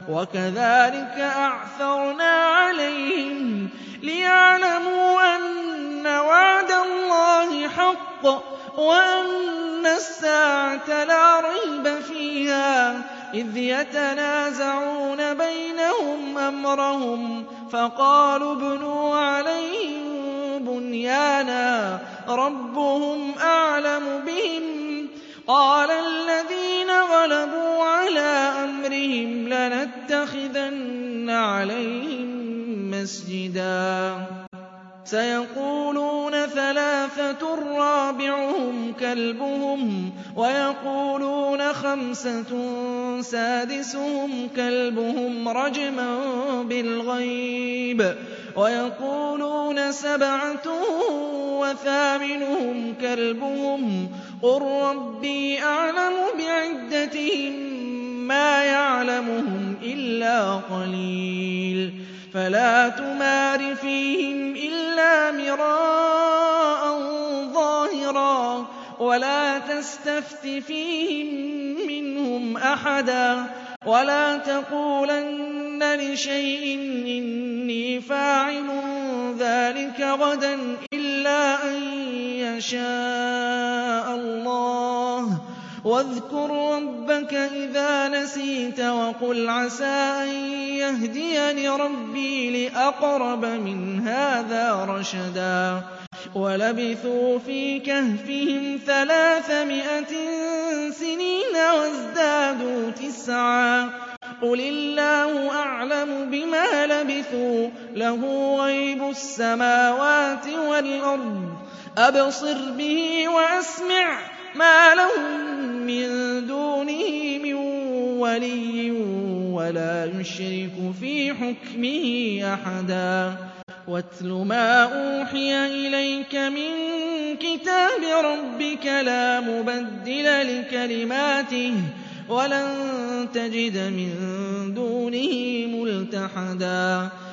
وَكَذَٰلِكَ أَعْثَرْنَا عَلَيْهِمْ لِيَعْلَمُوا أَنَّ وَعْدَ اللَّهِ حَقٌّ وَأَنَّ السَّاعَةَ لَا رَيْبَ فِيهَا إِذْ يَتَنَازَعُونَ بَيْنَهُمْ أَمْرَهُمْ فَقَالُوا ابْنُوا عَلَيْهِم بُنْيَانًا رَّبُّهُمْ أَعْلَمُ بِهِمْ قَالَ الَّذِينَ غَلَبُوا عَلَىٰ أَمْرِهِمْ لَنَتَّخِذَنَّ عَلَيْهِم مَّسْجِدًا سَيَقُولُونَ ثَلَاثَةٌ رَّابِعُهُمْ كَلْبُهُمْ وَيَقُولُونَ خَمْسَةٌ سَادِسُهُمْ كَلْبُهُمْ رَجْمًا بِالْغَيْبِ وَيَقُولُونَ سَبْعَةٌ وَثَامِنُهُمْ كَلْبُهُمْ قُل رَّبِّي أَعْلَمُ بِعِدَّتِهِم مَّا يَعْلَمُهُمْ إِلَّا قَلِيلٌ فَلَا تُمَارِ فِيهِمْ إِلَّا مِرَاءً ظَاهِرًا وَلَا تَسْتَفْتِ فِيهِم مِّنْهُمْ أَحَدًا وَلَا تَقُولَنَّ لِشَيْءٍ إِنِّي فَاعِلٌ ذَٰلِكَ غَدًا إِلَّا أَن يَشَاءَ اللَّهُ وَاذْكُر رَّبَّكَ إِذَا نَسِيتَ وَقُلْ عَسَىٰ أَن يَهْدِيَنِ رَبِّي لِأَقْرَبَ مِنْ هَٰذَا رَشَدًا وَلَبِثُوا فِي كَهْفِهِمْ 300 سِنِينَ وَازْدَادُوا تِسْعًا قُلِ اللَّهُ أَعْلَمُ بِمَا لَبِثُوا لَهُ غَيْبُ السَّمَاوَاتِ وَالْأَرْضِ أَبْصِرْ بِهِ وَأَسْمِعْ مَا لَهُم مِّن دُونِهِ مِن وَلِيٍّ وَلَا يُشْرِكُ فِي حُكْمِهِ أَحَدًا وَاتْلُ مَا أُوحِيَ إِلَيْكَ مِن كِتَابِ رَبِّكَ لَا مُبَدِّلَ لِكَلِمَاتِهِ وَلَن تَجِدَ مِن دُونِهِ مُلْتَحَدًا